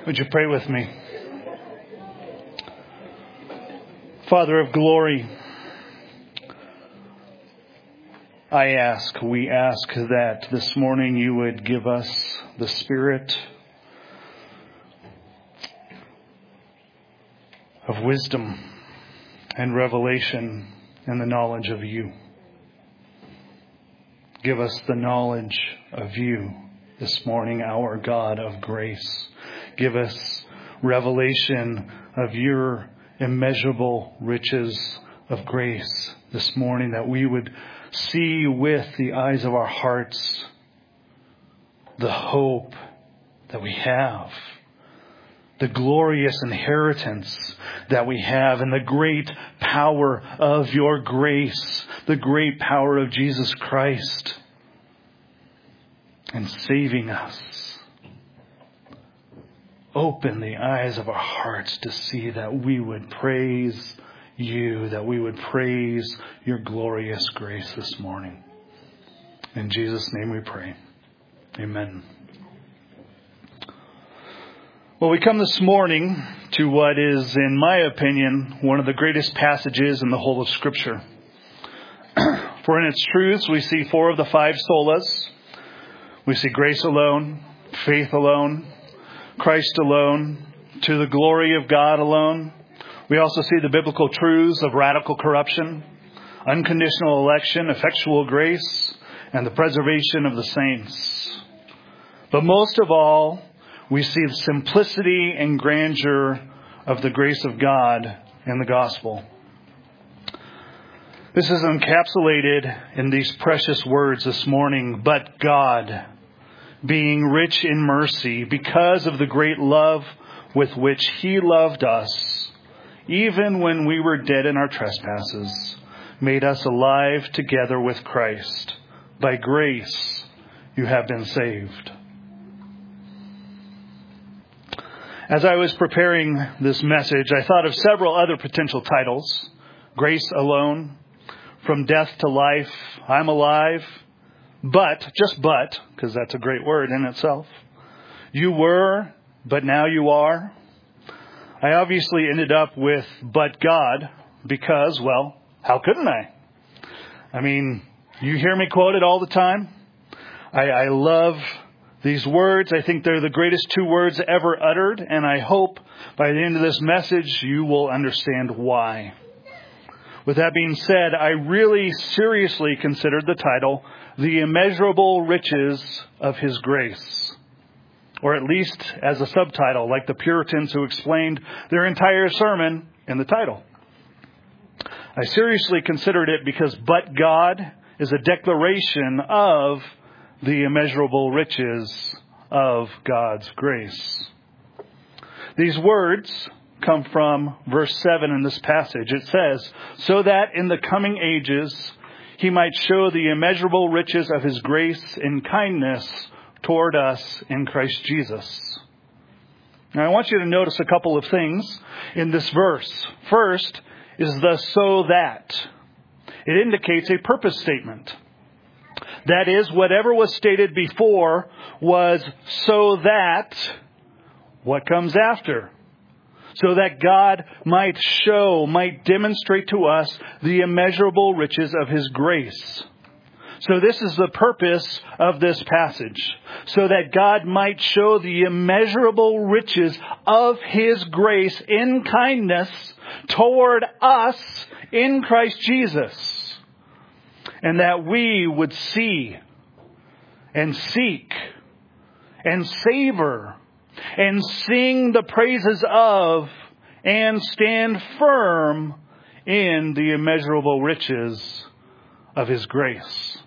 Would you pray with me? Father of glory, we ask that this morning you would give us the spirit of wisdom and revelation and the knowledge of you. Give us the knowledge of you this morning, our God of grace. Give us revelation of your immeasurable riches of grace this morning, that we would see with the eyes of our hearts the hope that we have, the glorious inheritance that we have, and the great power of your grace, the great power of Jesus Christ in saving us. Open the eyes of our hearts to see that we would praise you, that we would praise your glorious grace this morning. In Jesus' name we pray. Amen. Well, we come this morning to what is, in my opinion, one of the greatest passages in the whole of Scripture. For in its truths, we see 4 of the 5 solas. We see grace alone, faith alone, Christ alone, to the glory of God alone. We also see the biblical truths of radical corruption, unconditional election, effectual grace, and the preservation of the saints. But most of all, we see the simplicity and grandeur of the grace of God in the gospel. This is encapsulated in these precious words this morning. But God, being rich in mercy, because of the great love with which He loved us, even when we were dead in our trespasses, made us alive together with Christ. By grace you have been saved. As I was preparing this message, I thought of several other potential titles. Grace alone, From Death to Life, I'm Alive, But, just but, because that's a great word in itself. You were, but now you are. I obviously ended up with But God because, well, how couldn't I? I mean, you hear me quoted all the time. I love these words. I think they're the greatest 2 words ever uttered, and I hope by the end of this message you will understand why. With that being said, I really seriously considered the title, The Immeasurable Riches of His Grace. Or at least as a subtitle, like the Puritans who explained their entire sermon in the title. I seriously considered it because But God is a declaration of the immeasurable riches of God's grace. These words come from verse 7 in this passage. It says, so that in the coming ages He might show the immeasurable riches of His grace and kindness toward us in Christ Jesus. Now I want you to notice a couple of things in this verse. First is the so that. It indicates a purpose statement. That is, whatever was stated before was so that what comes after. So that God might demonstrate to us the immeasurable riches of His grace. So this is the purpose of this passage. So that God might show the immeasurable riches of His grace in kindness toward us in Christ Jesus. And that we would see and seek and savor and sing the praises of and stand firm in the immeasurable riches of His grace.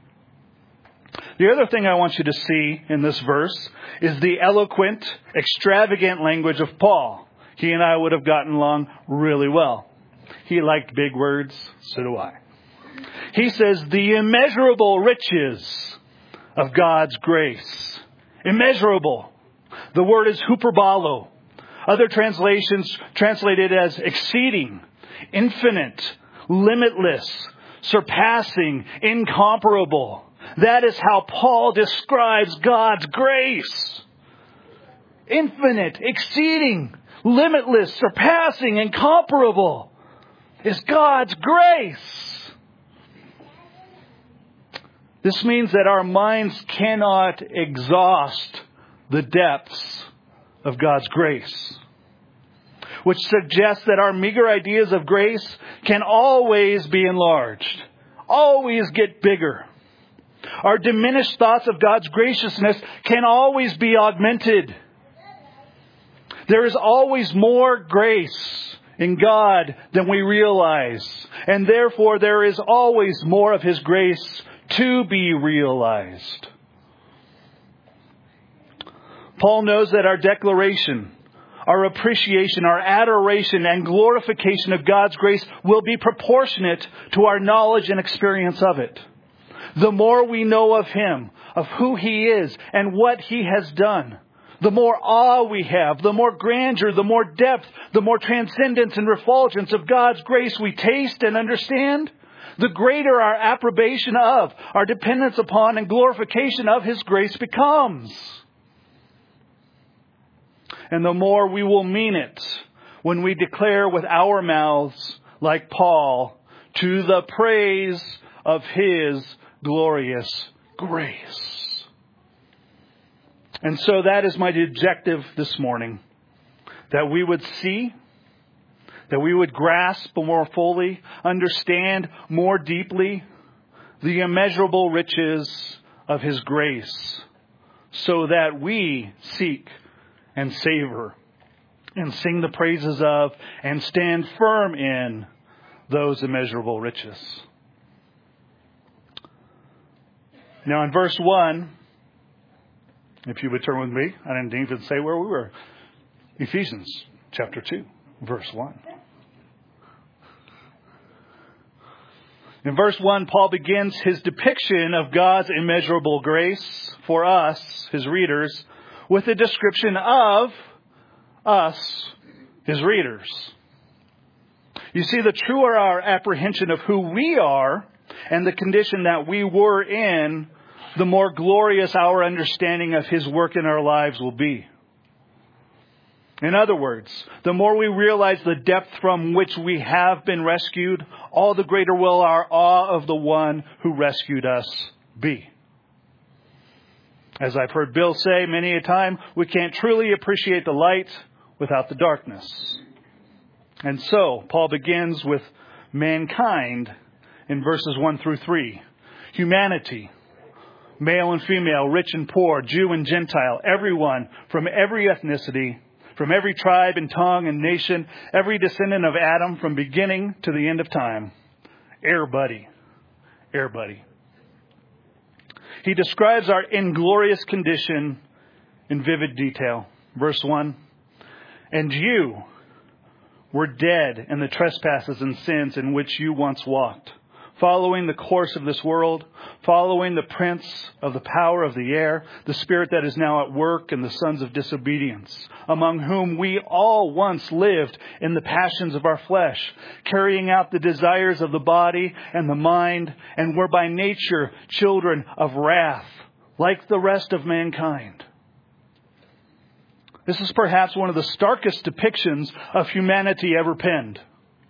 The other thing I want you to see in this verse is the eloquent, extravagant language of Paul. He and I would have gotten along really well. He liked big words, so do I. He says the immeasurable riches of God's grace. Immeasurable. The word is hyperbolo. Other translations translate it as exceeding, infinite, limitless, surpassing, incomparable. That is how Paul describes God's grace. infinite, exceeding, limitless, surpassing, incomparable is God's grace. This means that our minds cannot exhaust the depths of God's grace, which suggests that our meager ideas of grace can always be enlarged, always get bigger. Our diminished thoughts of God's graciousness can always be augmented. There is always more grace in God than we realize, and therefore there is always more of His grace to be realized. Paul knows that our declaration, our appreciation, our adoration, and glorification of God's grace will be proportionate to our knowledge and experience of it. The more we know of Him, of who He is, and what He has done, the more awe we have, the more grandeur, the more depth, the more transcendence and refulgence of God's grace we taste and understand, the greater our approbation of, our dependence upon, and glorification of His grace becomes. And the more we will mean it when we declare with our mouths, like Paul, to the praise of His glorious grace. And so that is my objective this morning. That we would see, that we would grasp more fully, understand more deeply the immeasurable riches of His grace, so that we seek and savor and sing the praises of and stand firm in those immeasurable riches. Now in verse 1, if you would turn with me, I didn't even say where we were. Ephesians chapter 2, verse 1. In verse 1, Paul begins his depiction of God's immeasurable grace for us, his readers, with a description of us, his readers. You see, the truer our apprehension of who we are and the condition that we were in, the more glorious our understanding of His work in our lives will be. In other words, the more we realize the depth from which we have been rescued, all the greater will our awe of the one who rescued us be. As I've heard Bill say many a time, we can't truly appreciate the light without the darkness. And so, Paul begins with mankind in verses 1 through 3. Humanity, male and female, rich and poor, Jew and Gentile, everyone from every ethnicity, from every tribe and tongue and nation, every descendant of Adam from beginning to the end of time. Everybody. He describes our inglorious condition in vivid detail. Verse 1, and you were dead in the trespasses and sins in which you once walked, following the course of this world, following the prince of the power of the air, the spirit that is now at work in the sons of disobedience, among whom we all once lived in the passions of our flesh, carrying out the desires of the body and the mind, and were by nature children of wrath, like the rest of mankind. This is perhaps one of the starkest depictions of humanity ever penned.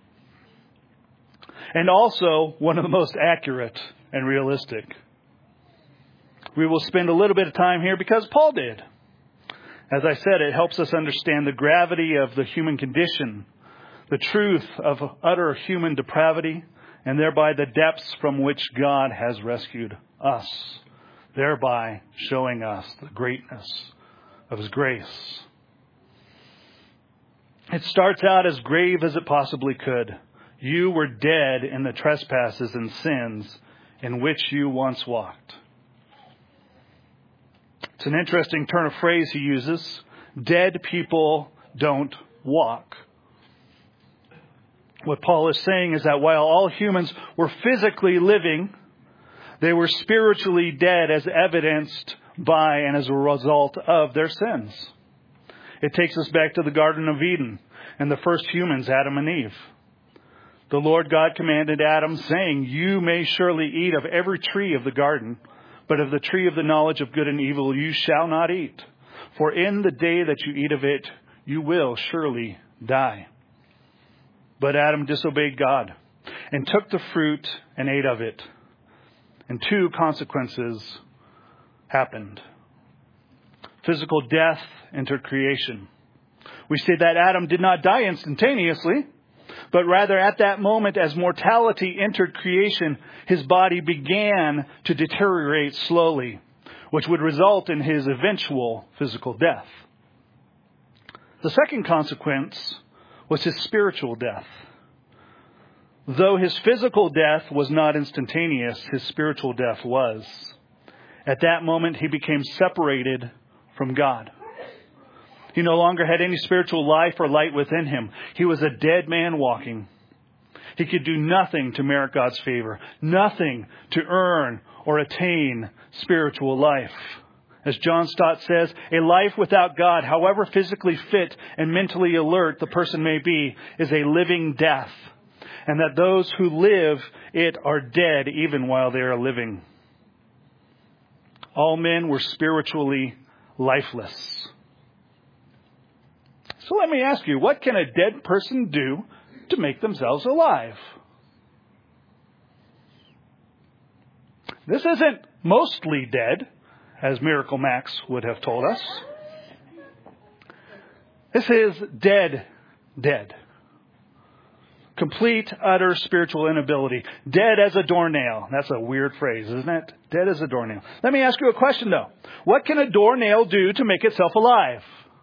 And also one of the most accurate and realistic. We will spend a little bit of time here because Paul did. As I said, it helps us understand the gravity of the human condition, the truth of utter human depravity, and thereby the depths from which God has rescued us, thereby showing us the greatness of His grace. It starts out as grave as it possibly could. You were dead in the trespasses and sins in which you once walked. It's an interesting turn of phrase he uses. Dead people don't walk. What Paul is saying is that while all humans were physically living, they were spiritually dead as evidenced by and as a result of their sins. It takes us back to the Garden of Eden and the first humans, Adam and Eve. The Lord God commanded Adam, saying, you may surely eat of every tree of the garden, but of the tree of the knowledge of good and evil you shall not eat. For in the day that you eat of it, you will surely die." But Adam disobeyed God and took the fruit and ate of it. And two consequences happened. Physical death entered creation. We see that Adam did not die instantaneously, but rather at that moment, as mortality entered creation, his body began to deteriorate slowly, which would result in his eventual physical death. The second consequence was his spiritual death. Though his physical death was not instantaneous, his spiritual death was. At that moment, he became separated from God. He no longer had any spiritual life or light within him. He was a dead man walking. He could do nothing to merit God's favor, nothing to earn or attain spiritual life. As John Stott says, a life without God, however physically fit and mentally alert the person may be, is a living death. And that those who live it are dead even while they are living. All men were spiritually lifeless. So let me ask you, what can a dead person do to make themselves alive? This isn't mostly dead, as Miracle Max would have told us. This is dead. Complete, utter spiritual inability. Dead as a doornail. That's a weird phrase, isn't it? Dead as a doornail. Let me ask you a question, though. What can a doornail do to make itself alive?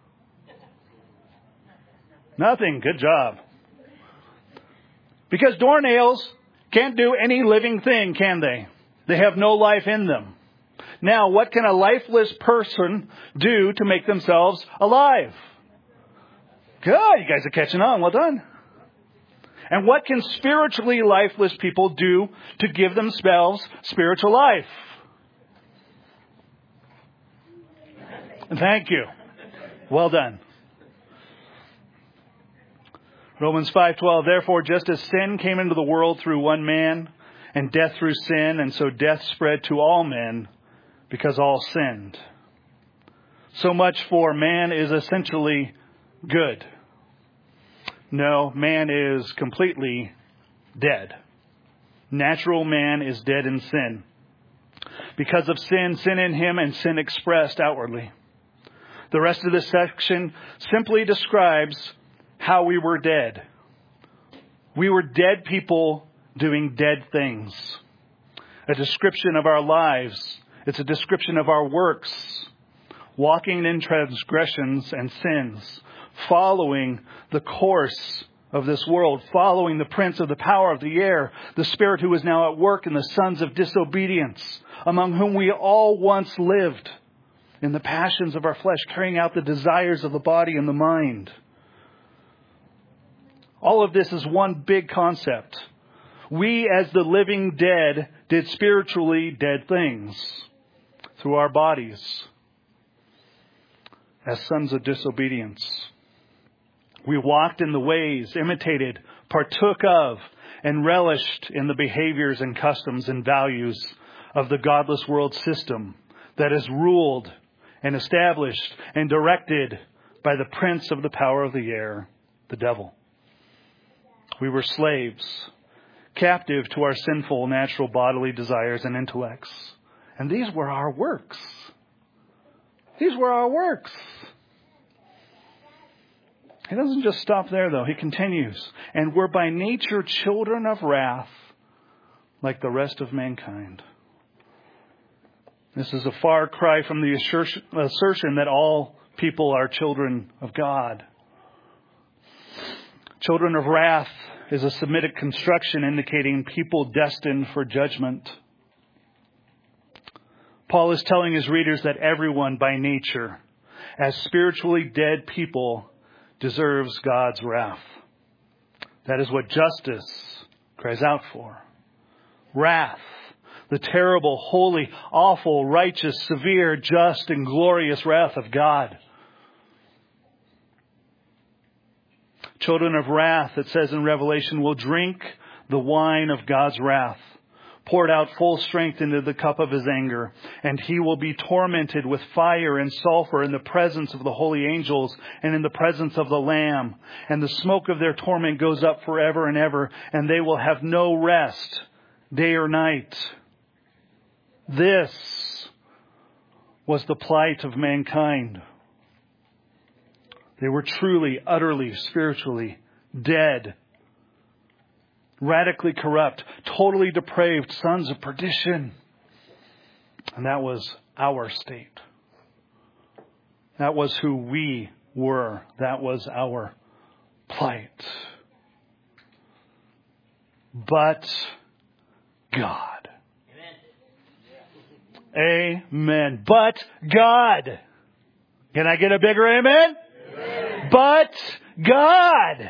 Nothing. Good job. Because doornails can't do any living thing, can they? They have no life in them. Now, what can a lifeless person do to make themselves alive? Good. You guys are catching on. Well done. And what can spiritually lifeless people do to give themselves spiritual life? Thank you. Well done. Romans 5:12, therefore, just as sin came into the world through one man, and death through sin, and so death spread to all men, because all sinned. So much for man is essentially good. No, man is completely dead. Natural man is dead in sin. Because of sin, sin in him, and sin expressed outwardly. The rest of this section simply describes how we were dead. We were dead people doing dead things. A description of our lives. It's a description of our works. Walking in transgressions and sins. Following the course of this world. Following the prince of the power of the air. The spirit who is now at work in the sons of disobedience. Among whom we all once lived. In the passions of our flesh. Carrying out the desires of the body and the mind. All of this is one big concept. We, as the living dead, did spiritually dead things through our bodies as sons of disobedience. We walked in the ways, imitated, partook of, and relished in the behaviors and customs and values of the godless world system that is ruled and established and directed by the prince of the power of the air, the devil. We were slaves, captive to our sinful natural bodily desires and intellects. And these were our works. These were our works. He doesn't just stop there, though. He continues. And we're by nature children of wrath, like the rest of mankind. This is a far cry from the assertion that all people are children of God. Children of wrath is a Semitic construction indicating people destined for judgment. Paul is telling his readers that everyone by nature, as spiritually dead people, deserves God's wrath. That is what justice cries out for. Wrath, the terrible, holy, awful, righteous, severe, just, and glorious wrath of God. Children of wrath, it says in Revelation, will drink the wine of God's wrath, poured out full strength into the cup of his anger. And he will be tormented with fire and sulfur in the presence of the holy angels and in the presence of the Lamb. And the smoke of their torment goes up forever and ever, and they will have no rest, day or night. This was the plight of mankind. They were truly, utterly, spiritually dead, radically corrupt, totally depraved, sons of perdition. And that was our state. That was who we were. That was our plight. But God. Amen. But God. Can I get a bigger amen? Amen. But God.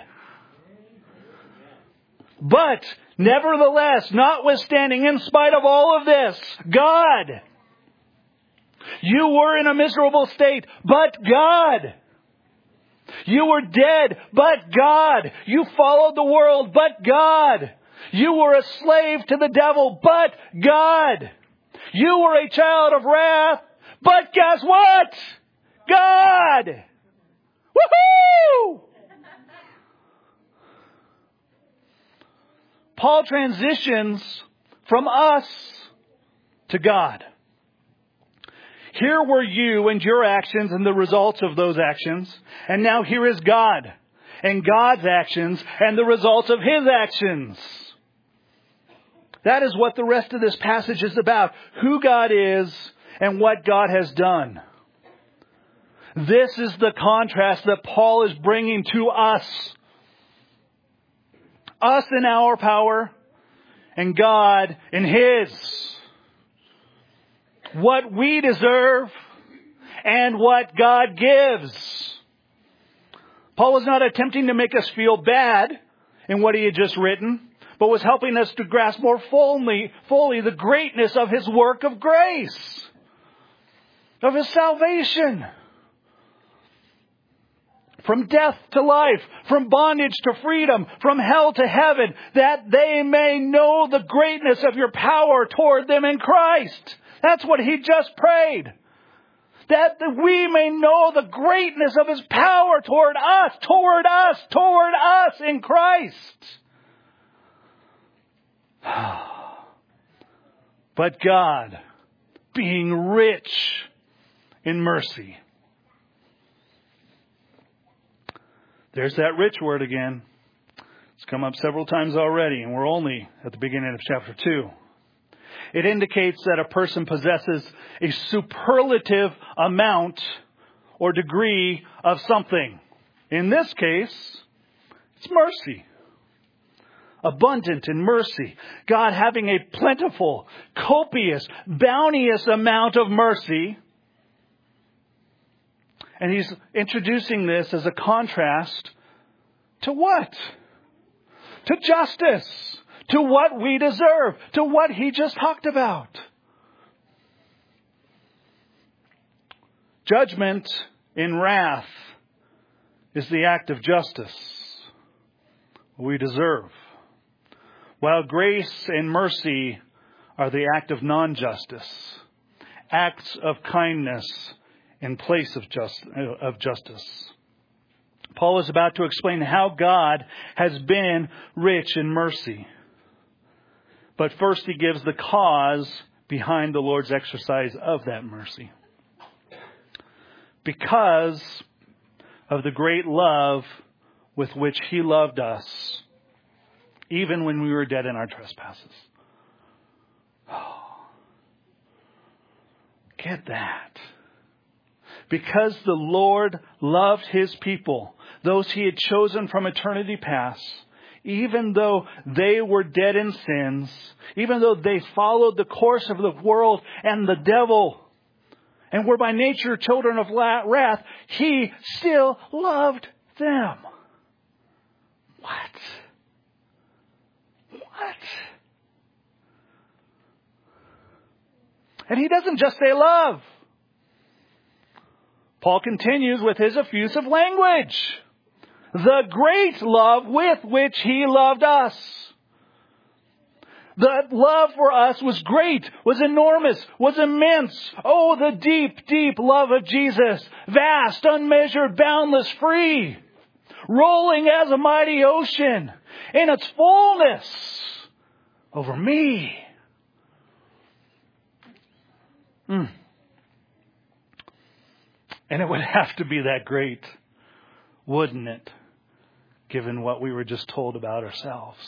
But nevertheless, notwithstanding, in spite of all of this, God. You were in a miserable state, but God. You were dead, but God. You followed the world, but God. You were a slave to the devil, but God. You were a child of wrath, but guess what? God! Woohoo! Paul transitions from us to God. Here were you and your actions and the results of those actions. And now here is God and God's actions and the results of His actions. That is what the rest of this passage is about. Who God is and what God has done. This is the contrast that Paul is bringing to us. Us in our power and God in His. What we deserve and what God gives. Paul was not attempting to make us feel bad in what he had just written, but was helping us to grasp more fully the greatness of His work of grace, of His salvation. From death to life, from bondage to freedom, from hell to heaven, that they may know the greatness of your power toward them in Christ. That's what he just prayed. That we may know the greatness of His power toward us in Christ. But God, being rich in mercy. There's that rich word again. It's come up several times already, and we're only at the beginning of chapter 2. It indicates that a person possesses a superlative amount or degree of something. In this case, it's mercy. Abundant in mercy. God having a plentiful, copious, bounteous amount of mercy. And he's introducing this as a contrast to what? To justice. To what we deserve. To what he just talked about. Judgment in wrath is the act of justice we deserve. While grace and mercy are the act of non-justice. Acts of kindness in place of justice. Paul is about to explain how God has been rich in mercy. But first he gives the cause behind the Lord's exercise of that mercy. Because of the great love with which He loved us, even when we were dead in our trespasses. Oh, get that. Because the Lord loved His people, those He had chosen from eternity past, even though they were dead in sins, even though they followed the course of the world and the devil, and were by nature children of wrath, He still loved them. What? And He doesn't just say love. Paul continues with his effusive language. The great love with which He loved us. The love for us was great, was enormous, was immense. Oh, the deep, deep love of Jesus. Vast, unmeasured, boundless, free. Rolling as a mighty ocean in its fullness over me. And it would have to be that great, wouldn't it? Given what we were just told about ourselves.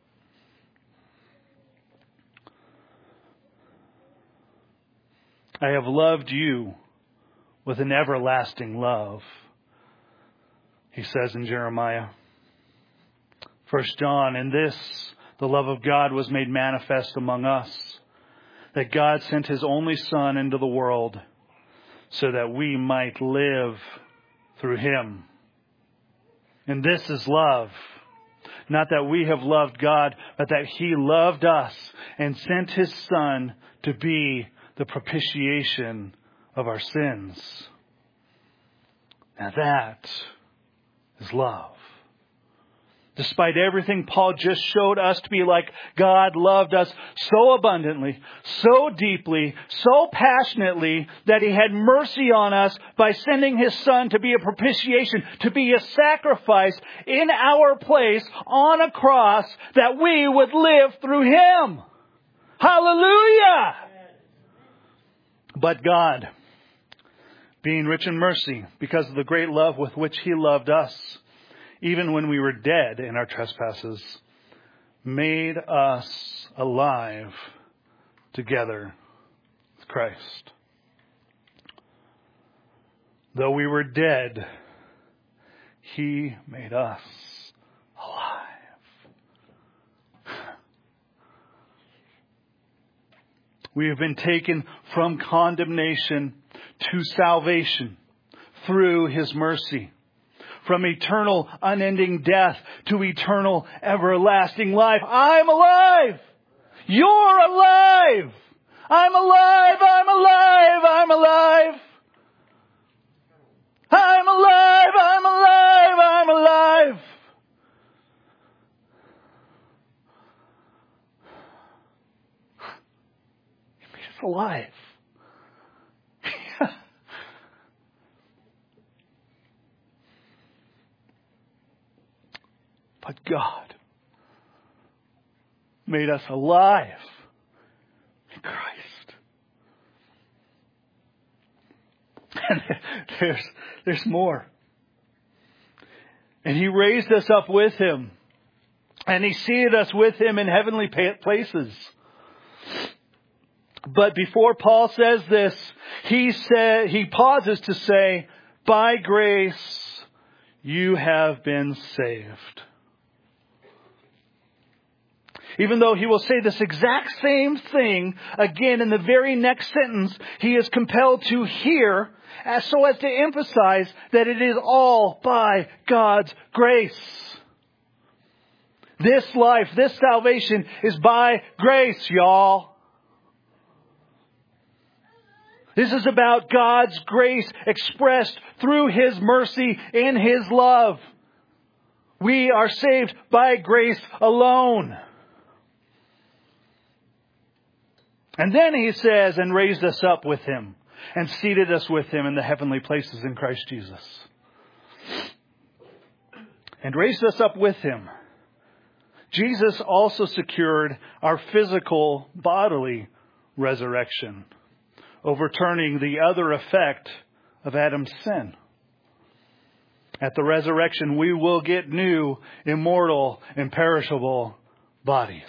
I have loved you with an everlasting love, he says in Jeremiah. 1 John, in this, the love of God was made manifest among us, that God sent His only Son into the world so that we might live through Him. And this is love. Not that we have loved God, but that He loved us and sent His Son to be the propitiation of our sins. Now that is love. Despite everything Paul just showed us to be like, God loved us so abundantly, so deeply, so passionately that He had mercy on us by sending His Son to be a propitiation, to be a sacrifice in our place on a cross that we would live through Him. Hallelujah! But God, being rich in mercy, because of the great love with which He loved us, even when we were dead in our trespasses, made us alive together with Christ. Though we were dead, He made us alive. We have been taken from condemnation to salvation through His mercy. From eternal, unending death to eternal, everlasting life. I'm alive! You're alive! I'm alive! I'm alive! I'm alive! I'm alive! I'm alive! I'm alive! He made us alive. But God made us alive in Christ. And there's more. And He raised us up with Him. And He seated us with Him in heavenly places. But before Paul says this, he pauses to say, by grace you have been saved. Even though he will say this exact same thing again in the very next sentence, he is compelled to hear so as to emphasize that it is all by God's grace. This life, this salvation is by grace, y'all. This is about God's grace expressed through His mercy and His love. We are saved by grace alone. And then he says, and raised us up with Him and seated us with Him in the heavenly places in Christ Jesus. And raised us up with Him. Jesus also secured our physical bodily resurrection, overturning the other effect of Adam's sin. At the resurrection, we will get new, immortal, imperishable bodies.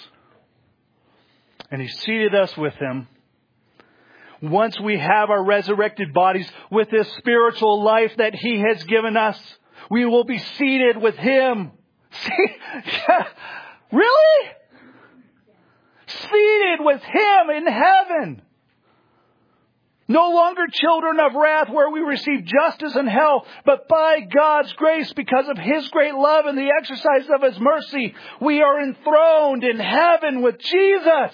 And He seated us with Him. Once we have our resurrected bodies with this spiritual life that He has given us, we will be seated with Him. Really? Seated with Him in heaven. No longer children of wrath where we receive justice in hell, but by God's grace, because of His great love and the exercise of His mercy, we are enthroned in heaven with Jesus.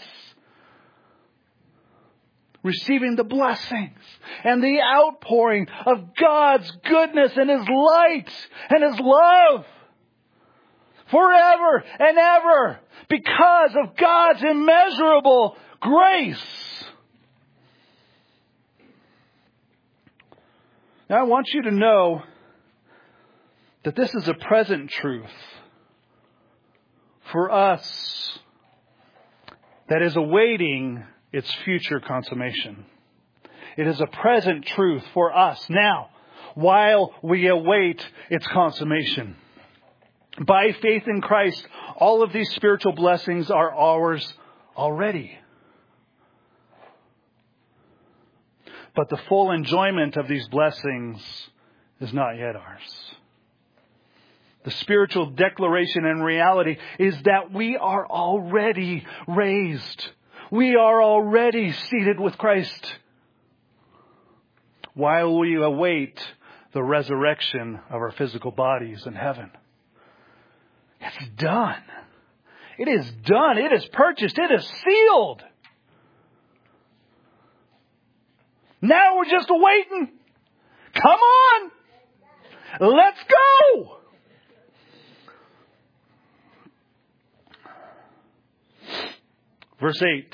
Receiving the blessings and the outpouring of God's goodness and His light and His love. forever and ever because of God's immeasurable grace. Now I want you to know that this is a present truth for us that is awaiting its future consummation. It is a present truth for us now while we await its consummation. By faith in Christ, all of these spiritual blessings are ours already. But the full enjoyment of these blessings is not yet ours. The spiritual declaration and reality is that we are already raised. We are already seated with Christ while we await the resurrection of our physical bodies in heaven. It's done. It is done. It is purchased. It is sealed. Now we're just waiting. Come on. Let's go. Verse 8.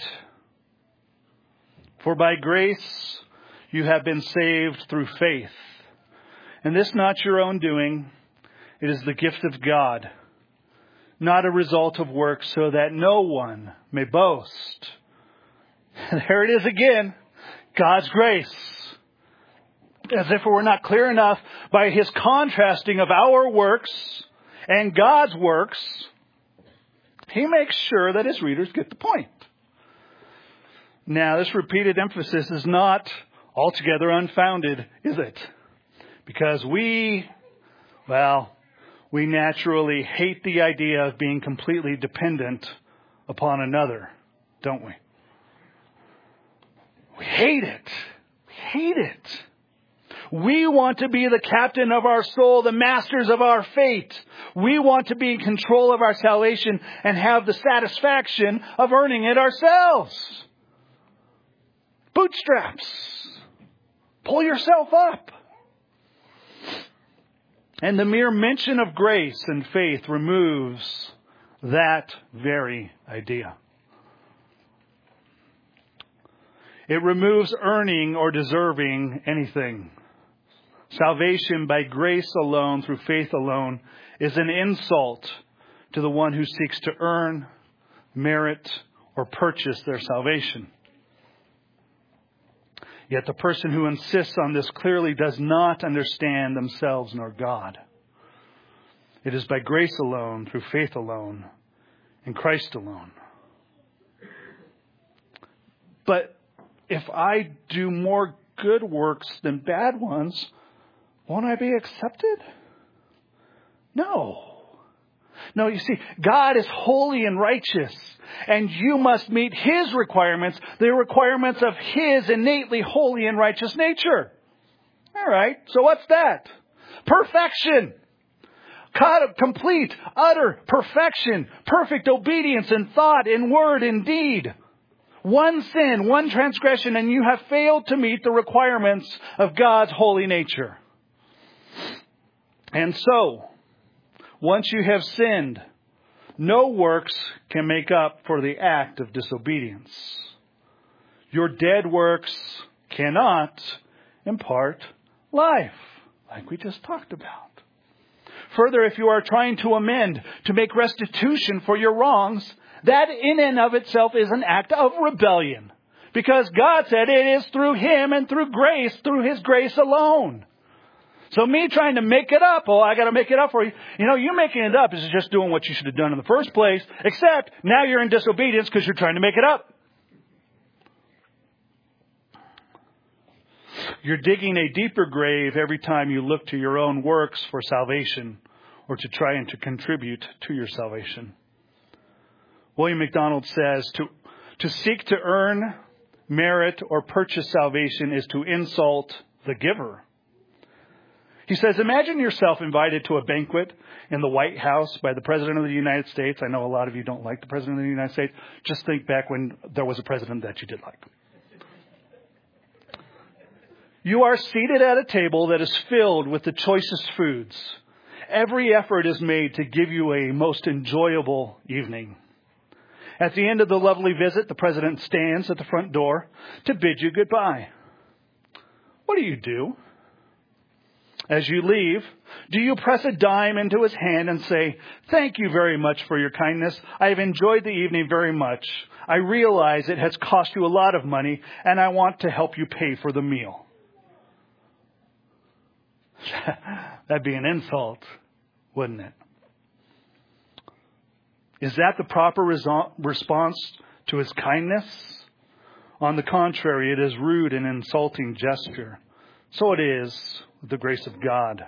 For by grace you have been saved through faith. And this not your own doing. It is the gift of God, not a result of works, so that no one may boast. There it is again. God's grace. As if it were not clear enough by his contrasting of our works and God's works, he makes sure that his readers get the point. Now, this repeated emphasis is not altogether unfounded, is it? Because we naturally hate the idea of being completely dependent upon another, don't we? We hate it. We hate it. We want to be the captain of our soul, the masters of our fate. We want to be in control of our salvation and have the satisfaction of earning it ourselves. Bootstraps. Pull yourself up. And the mere mention of grace and faith removes that very idea. It removes earning or deserving anything. Salvation by grace alone, through faith alone, is an insult to the one who seeks to earn, merit, or purchase their salvation. Yet the person who insists on this clearly does not understand themselves nor God. It is by grace alone, through faith alone, in Christ alone. But if I do more good works than bad ones, won't I be accepted? No. No, you see, God is holy and righteous, and you must meet his requirements, the requirements of his innately holy and righteous nature. All right, so what's that? Perfection. Complete, utter perfection, perfect obedience in thought, in word, in deed. One sin, one transgression, and you have failed to meet the requirements of God's holy nature. And so, once you have sinned, no works can make up for the act of disobedience. Your dead works cannot impart life, like we just talked about. Further, if you are trying to amend, to make restitution for your wrongs, that in and of itself is an act of rebellion. Because God said it is through him and through his grace alone. So me trying to make it up, I got to make it up for you. You know, you making it up is just doing what you should have done in the first place, except now you're in disobedience because you're trying to make it up. You're digging a deeper grave every time you look to your own works for salvation or to try and to contribute to your salvation. William MacDonald says, to seek to earn, merit, or purchase salvation is to insult the giver. He says, imagine yourself invited to a banquet in the White House by the President of the United States. I know a lot of you don't like the President of the United States. Just think back when there was a president that you did like. You are seated at a table that is filled with the choicest foods. every effort is made to give you a most enjoyable evening. At the end of the lovely visit, the president stands at the front door to bid you goodbye. What do? As you leave, do you press a dime into his hand and say, "Thank you very much for your kindness. I have enjoyed the evening very much. I realize it has cost you a lot of money, and I want to help you pay for the meal"? That'd be an insult, wouldn't it? Is that the proper response to his kindness? On the contrary, it is rude and insulting gesture. So it is with the grace of God.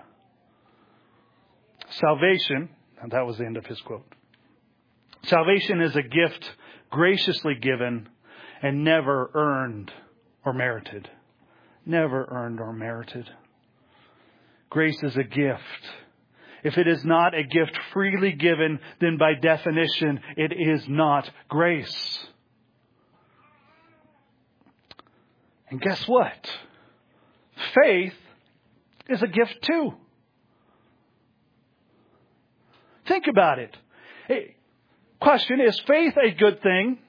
Salvation, and that was the end of his quote. Salvation is a gift graciously given and never earned or merited. Never earned or merited. Grace is a gift. If it is not a gift freely given, then by definition, it is not grace. And guess what? Faith is a gift too. Think about it. Question, is faith a good thing?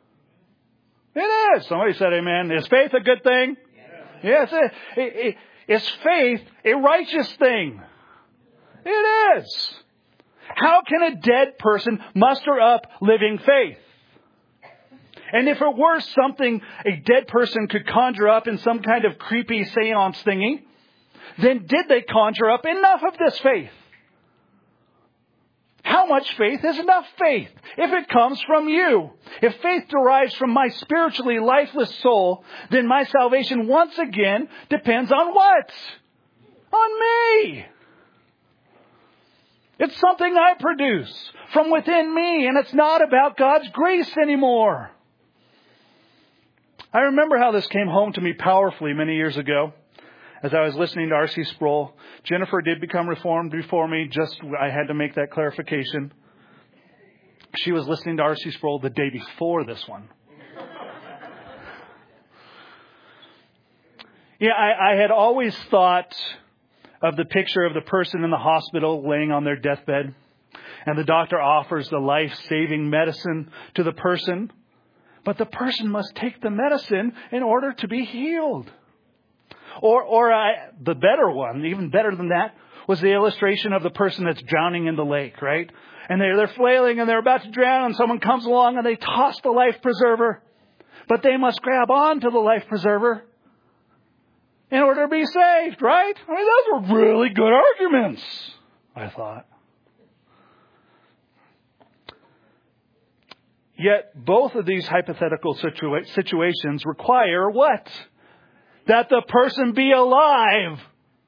It is. Somebody said amen. Is faith a good thing? Yes. Is faith a righteous thing? It is. How can a dead person muster up living faith? And if it were something a dead person could conjure up in some kind of creepy seance thingy, then did they conjure up enough of this faith? How much faith is enough faith? If it comes from you, if faith derives from my spiritually lifeless soul, then my salvation once again depends on what? On me. It's something I produce from within me, and it's not about God's grace anymore. I remember how this came home to me powerfully many years ago as I was listening to R.C. Sproul. Jennifer did become Reformed before me. I had to make that clarification. She was listening to R.C. Sproul the day before this one. Yeah, I had always thought of the picture of the person in the hospital laying on their deathbed, and the doctor offers the life-saving medicine to the person, but the person must take the medicine in order to be healed. Or the better one, even better than that, was the illustration of the person that's drowning in the lake, right? And they're flailing and they're about to drown, and someone comes along and they toss the life preserver, but they must grab onto the life preserver in order to be saved, right? I mean, those were really good arguments, I thought. Yet both of these hypothetical situations require what? That the person be alive.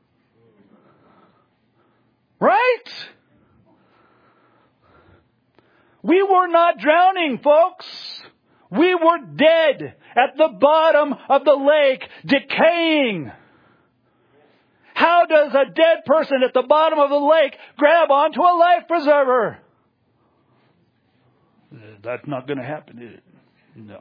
Right? We were not drowning, folks. We were dead at the bottom of the lake, decaying. How does a dead person at the bottom of the lake grab onto a life preserver? That's not going to happen, is it? No.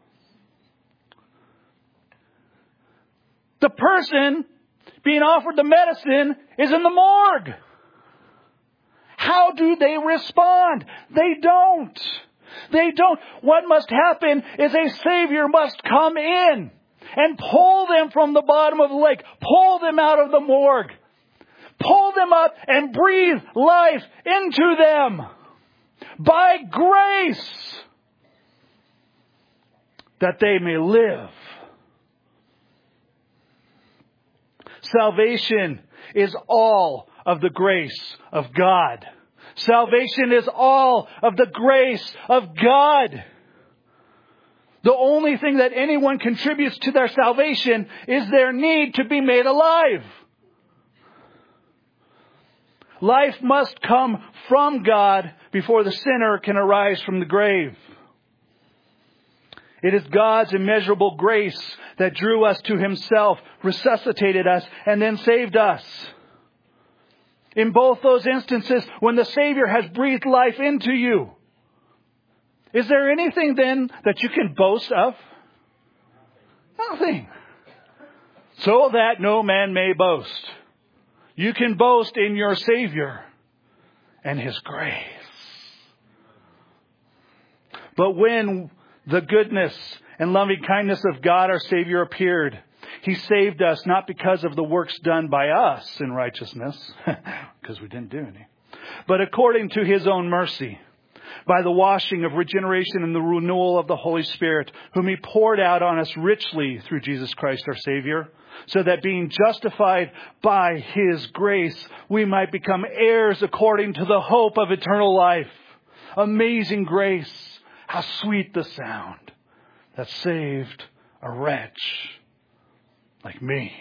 The person being offered the medicine is in the morgue. How do they respond? They don't. They don't. What must happen is a Savior must come in and pull them from the bottom of the lake. Pull them out of the morgue. Pull them up and breathe life into them. By grace. That they may live. Salvation is all of the grace of God. Salvation is all of the grace of God. The only thing that anyone contributes to their salvation is their need to be made alive. Life must come from God before the sinner can arise from the grave. It is God's immeasurable grace that drew us to Himself, resuscitated us, and then saved us. In both those instances, when the Savior has breathed life into you, is there anything then that you can boast of? Nothing. So that no man may boast. You can boast in your Savior. and His grace. But when the goodness and loving kindness of God our Savior appeared, He saved us not because of the works done by us in righteousness, because we didn't do any, but according to His own mercy, by the washing of regeneration and the renewal of the Holy Spirit, whom He poured out on us richly through Jesus Christ our Savior, so that being justified by His grace, we might become heirs according to the hope of eternal life. Amazing grace. How sweet the sound that saved a wretch like me.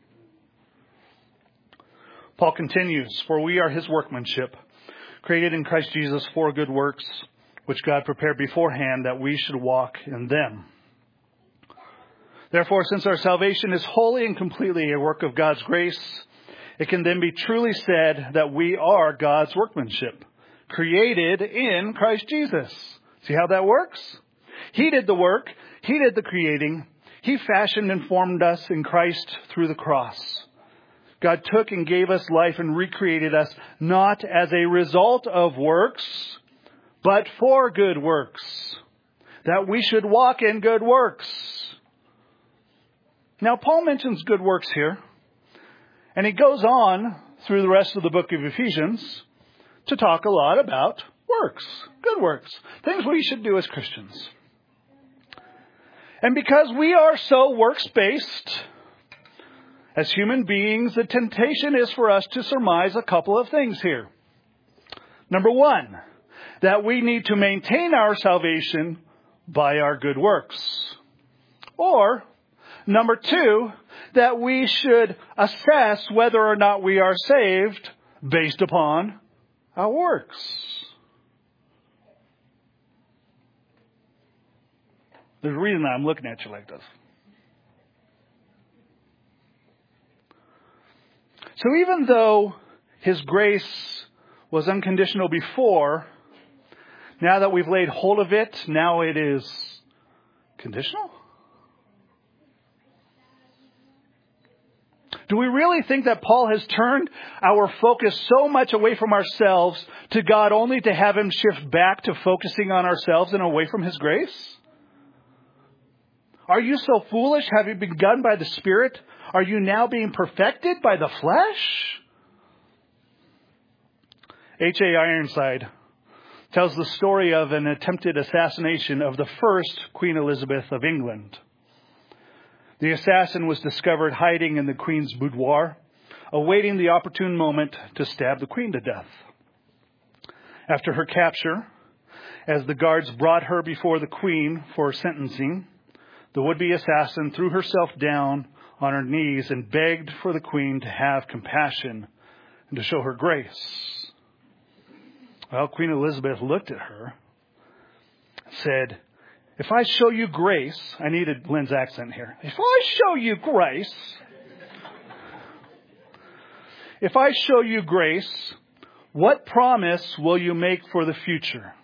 Paul continues, for we are His workmanship, created in Christ Jesus for good works, which God prepared beforehand that we should walk in them. Therefore, since our salvation is wholly and completely a work of God's grace, it can then be truly said that we are God's workmanship, created in Christ Jesus. See how that works? He did the work. He did the creating. He fashioned and formed us in Christ through the cross. God took and gave us life and recreated us not as a result of works, but for good works, that we should walk in good works. Now, Paul mentions good works here, and he goes on through the rest of the book of Ephesians to talk a lot about works, good works, things we should do as Christians. And because we are so works-based, as human beings, the temptation is for us to surmise a couple of things here. Number one, that we need to maintain our salvation by our good works. Or, number two, that we should assess whether or not we are saved based upon our works. There's a reason I'm looking at you like this. So even though His grace was unconditional before, now that we've laid hold of it, now it is conditional? Do we really think that Paul has turned our focus so much away from ourselves to God only to have Him shift back to focusing on ourselves and away from His grace? Are you so foolish, having begun by the Spirit? Are you now being perfected by the flesh? H.A. Ironside tells the story of an attempted assassination of the first Queen Elizabeth of England. The assassin was discovered hiding in the Queen's boudoir, awaiting the opportune moment to stab the Queen to death. After her capture, as the guards brought her before the Queen for sentencing, the would-be assassin threw herself down on her knees and begged for the Queen to have compassion and to show her grace. Well, Queen Elizabeth looked at her and said, if I show you grace, I needed Lynn's accent here. If I show you grace, what promise will you make for the future?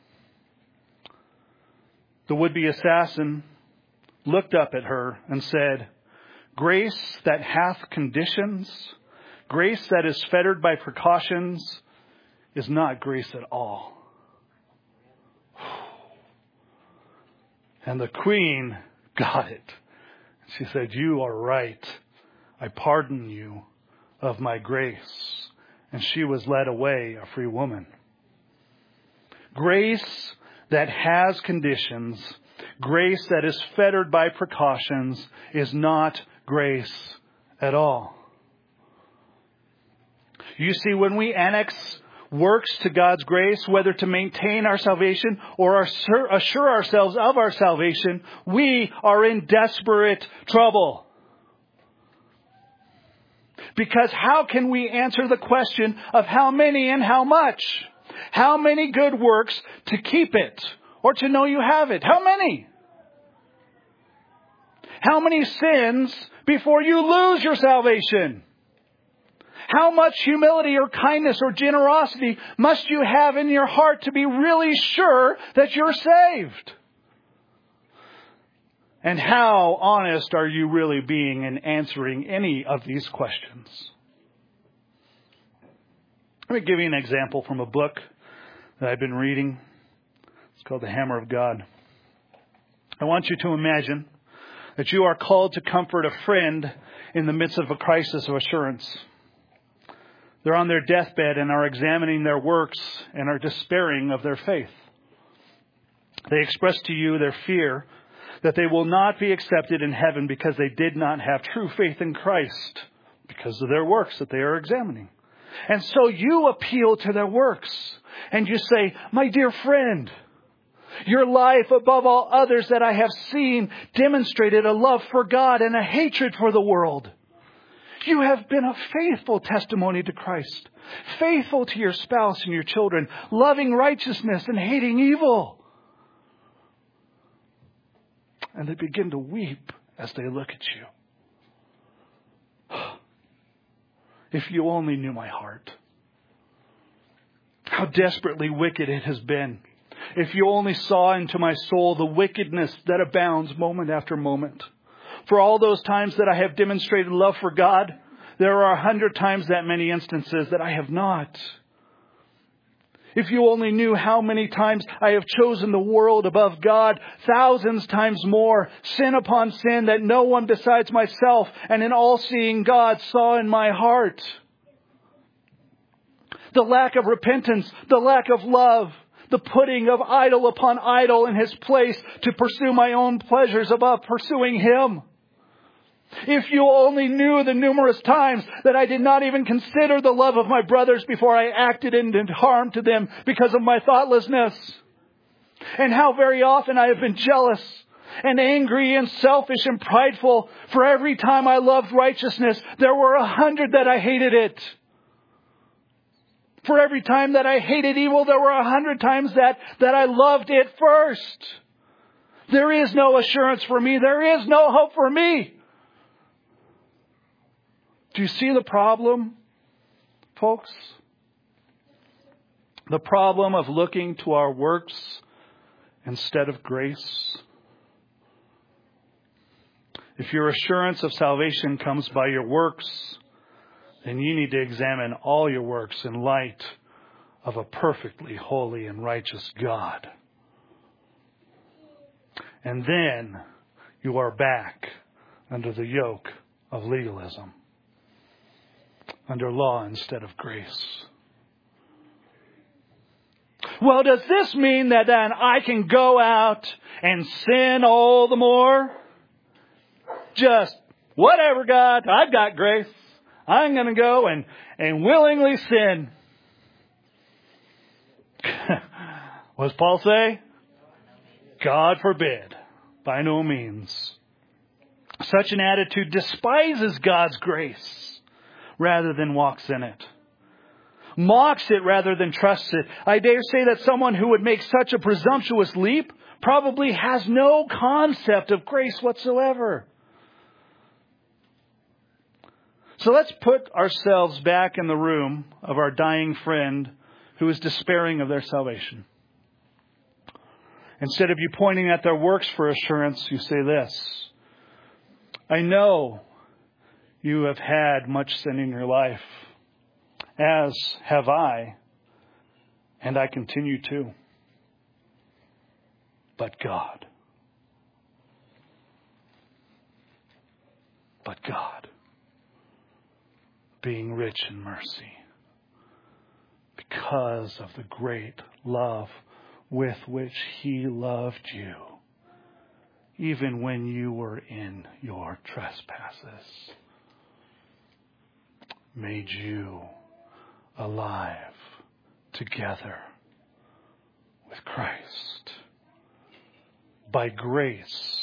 The would-be assassin looked up at her and said, grace that hath conditions, grace that is fettered by precautions, is not grace at all. And the Queen got it. She said, you are right. I pardon you of my grace. And she was led away a free woman. Grace that has conditions, grace that is fettered by precautions, is not grace at all. You see, when we annex works to God's grace, whether to maintain our salvation or assure ourselves of our salvation, we are in desperate trouble. Because how can we answer the question of how many and how much? How many good works to keep it or to know you have it? How many? How many sins before you lose your salvation? How much humility or kindness or generosity must you have in your heart to be really sure that you're saved? And how honest are you really being in answering any of these questions? Let me give you an example from a book that I've been reading. It's called The Hammer of God. I want you to imagine that you are called to comfort a friend in the midst of a crisis of assurance. They're on their deathbed and are examining their works and are despairing of their faith. They express to you their fear that they will not be accepted in heaven because they did not have true faith in Christ because of their works that they are examining. And so you appeal to their works and you say, my dear friend, your life above all others that I have seen demonstrated a love for God and a hatred for the world. You have been a faithful testimony to Christ, faithful to your spouse and your children, loving righteousness and hating evil. And they begin to weep as they look at you. If you only knew my heart, how desperately wicked it has been. If you only saw into my soul the wickedness that abounds moment after moment. For all those times that I have demonstrated love for God, there are 100 times that many instances that I have not. If you only knew how many times I have chosen the world above God, thousands times more, sin upon sin that no one besides myself and an all-seeing God saw in my heart. The lack of repentance, the lack of love, the putting of idol upon idol in his place to pursue my own pleasures above pursuing him. If you only knew the numerous times that I did not even consider the love of my brothers before I acted and did harm to them because of my thoughtlessness. And how very often I have been jealous and angry and selfish and prideful. For every time I loved righteousness, there were 100 that I hated it. For every time that I hated evil, there were 100 times that I loved it first. There is no assurance for me. There is no hope for me. Do you see the problem, folks? The problem of looking to our works instead of grace. If your assurance of salvation comes by your works, then you need to examine all your works in light of a perfectly holy and righteous God. And then you are back under the yoke of legalism, under law instead of grace. Well, does this mean that then I can go out and sin all the more? Just, whatever, God, I've got grace. I'm going to go and willingly sin. What does Paul say? God forbid. By no means. Such an attitude despises God's grace rather than walks in it. Mocks it rather than trusts it. I dare say that someone who would make such a presumptuous leap probably has no concept of grace whatsoever. So let's put ourselves back in the room of our dying friend who is despairing of their salvation. Instead of you pointing at their works for assurance, you say this: I know you have had much sin in your life, as have I, and I continue to. But God, being rich in mercy, because of the great love with which He loved you, even when you were in your trespasses, made you alive together with Christ. By grace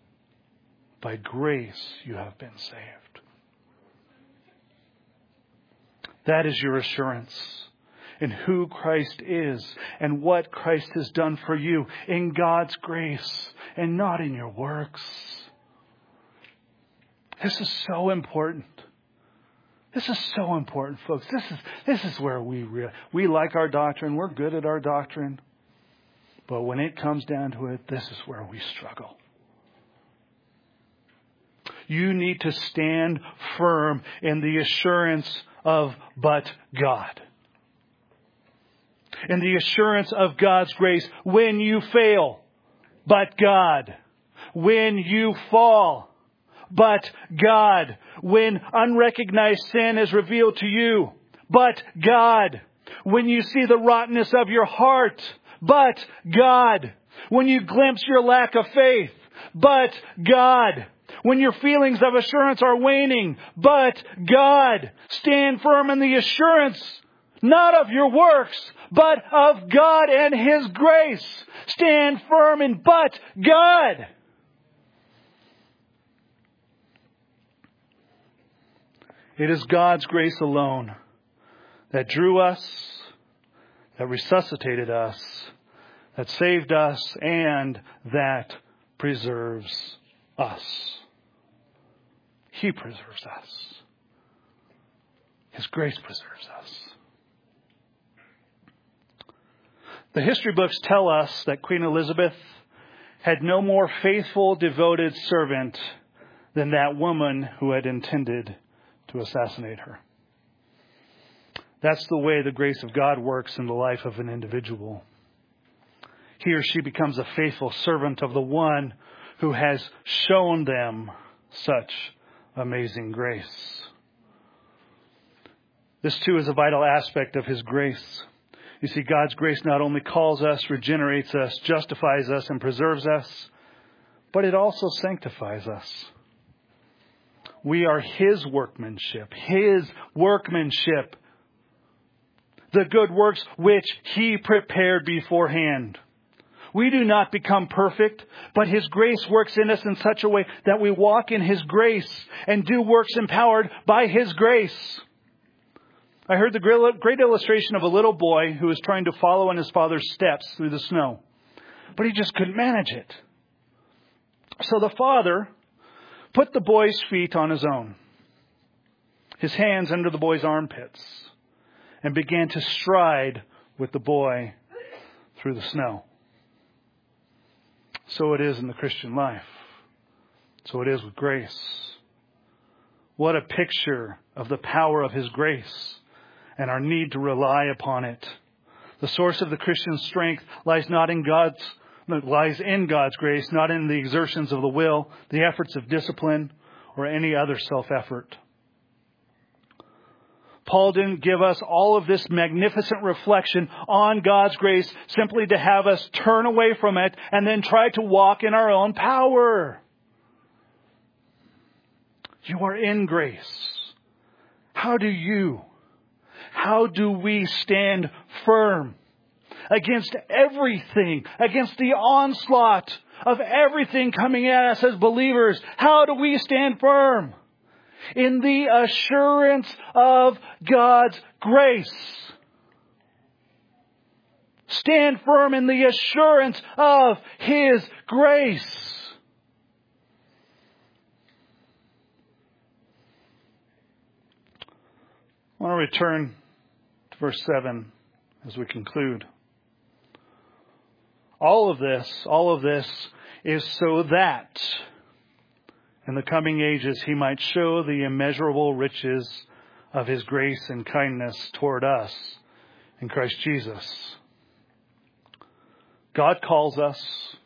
you have been saved. That is your assurance in who Christ is and what Christ has done for you in God's grace and not in your works. This is so important. This is so important, folks. This is where we like our doctrine. We're good at our doctrine. But when it comes down to it, this is where we struggle. You need to stand firm in the assurance of but God. in the assurance of God's grace when you fail, but God. When you fall, but God. When unrecognized sin is revealed to you, but God. When you see the rottenness of your heart, but God. When you glimpse your lack of faith, but God. When your feelings of assurance are waning, but God. Stand firm in the assurance, not of your works, but of God and His grace. Stand firm in but God. It is God's grace alone that drew us, that resuscitated us, that saved us, and that preserves us. He preserves us. His grace preserves us. The history books tell us that Queen Elizabeth had no more faithful, devoted servant than that woman who had intended to assassinate her. That's the way the grace of God works in the life of an individual. He or she becomes a faithful servant of the one who has shown them such amazing grace. This too is a vital aspect of His grace. You see, God's grace not only calls us, regenerates us, justifies us, and preserves us, but it also sanctifies us. We are His workmanship. His workmanship. The good works which He prepared beforehand. We do not become perfect, but His grace works in us in such a way that we walk in His grace and do works empowered by His grace. I heard the great illustration of a little boy who was trying to follow in his father's steps through the snow, but he just couldn't manage it. So the father put the boy's feet on his own, his hands under the boy's armpits, and began to stride with the boy through the snow. So it is in the Christian life. So it is with grace. What a picture of the power of His grace and our need to rely upon it. The source of the Christian strength lies in God's grace, not in the exertions of the will, the efforts of discipline, or any other self-effort. Paul didn't give us all of this magnificent reflection on God's grace simply to have us turn away from it and then try to walk in our own power. You are in grace. How do we stand firm against everything, against the onslaught of everything coming at us as believers? How do we stand firm? In the assurance of God's grace. Stand firm in the assurance of His grace. I want to return to verse 7 as we conclude. All of this is so that in the coming ages He might show the immeasurable riches of His grace and kindness toward us in Christ Jesus. God calls us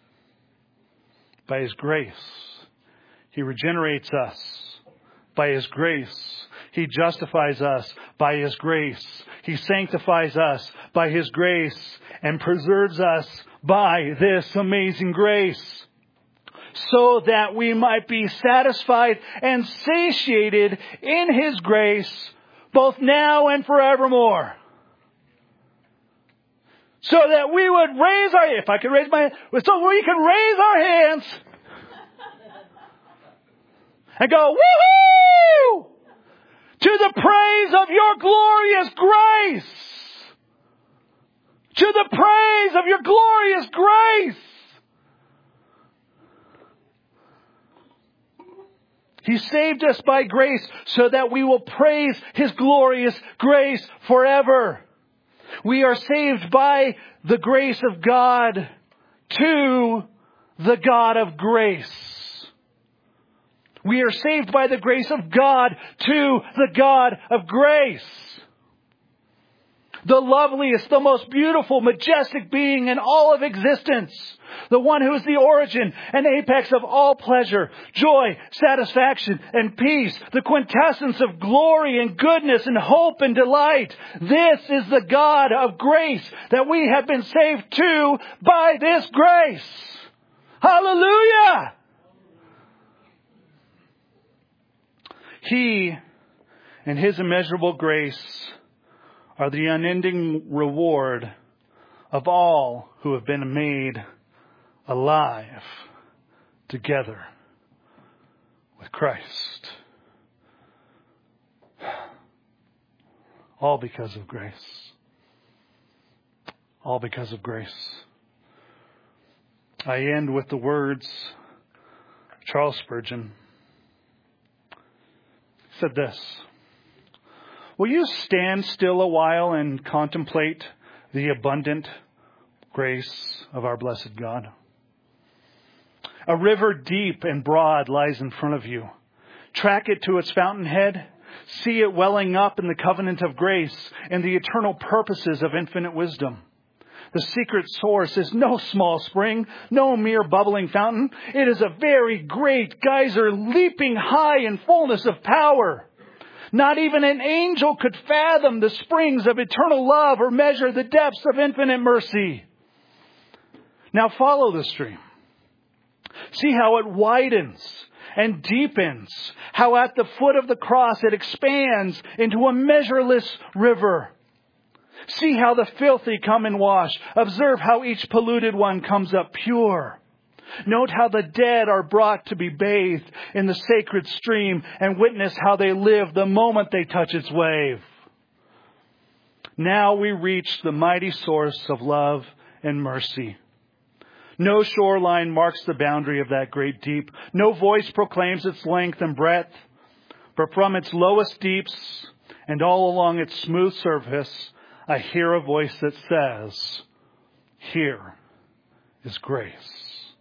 by His grace. He regenerates us by His grace. He justifies us by His grace. He sanctifies us by His grace and preserves us by this amazing grace, so that we might be satisfied and satiated in His grace, both now and forevermore. So that we would raise our, if I could raise my, so we can raise our hands and go, woo-hoo! To the praise of your glorious grace. To the praise of your glorious grace. He saved us by grace so that we will praise His glorious grace forever. We are saved by the grace of God to the God of grace. We are saved by the grace of God to the God of grace. the loveliest, the most beautiful, majestic being in all of existence, the one who is the origin and apex of all pleasure, joy, satisfaction, and peace, the quintessence of glory and goodness and hope and delight. This is the God of grace that we have been saved to by this grace. Hallelujah! He and His immeasurable grace are the unending reward of all who have been made alive together with Christ. All because of grace. All because of grace. I end with the words of Charles Spurgeon. He said this: "Will you stand still a while and contemplate the abundant grace of our blessed God? A river deep and broad lies in front of you. Track it to its fountainhead. See it welling up in the covenant of grace and the eternal purposes of infinite wisdom. The secret source is no small spring, no mere bubbling fountain. It is a very great geyser leaping high in fullness of power. Not even an angel could fathom the springs of eternal love or measure the depths of infinite mercy. Now follow the stream. See how it widens and deepens, how at the foot of the cross it expands into a measureless river. See how the filthy come and wash. Observe how each polluted one comes up pure. Note how the dead are brought to be bathed in the sacred stream, and witness how they live the moment they touch its wave. Now we reach the mighty source of love and mercy. No shoreline marks the boundary of that great deep. No voice proclaims its length and breadth. But from its lowest deeps and all along its smooth surface, I hear a voice that says, 'Here is grace.'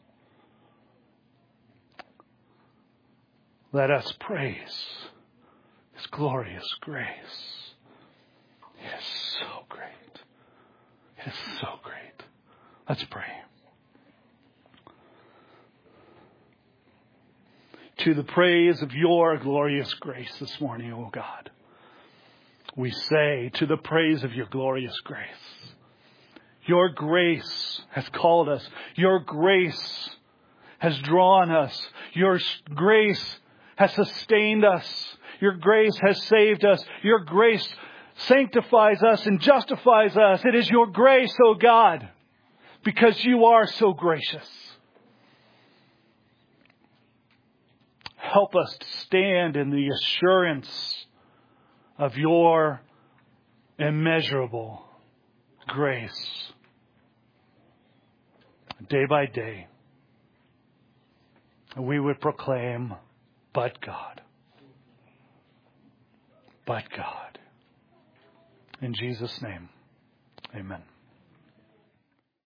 Let us praise His glorious grace. It is so great. It is so great. Let's pray. To the praise of your glorious grace this morning, O God, we say, to the praise of your glorious grace. Your grace has called us. Your grace has drawn us. Your grace has sustained us. Your grace has saved us. Your grace sanctifies us and justifies us. It is your grace, O God, because you are so gracious. Help us to stand in the assurance of your immeasurable grace. Day by day, we would proclaim, but God. But God. In Jesus' name, amen.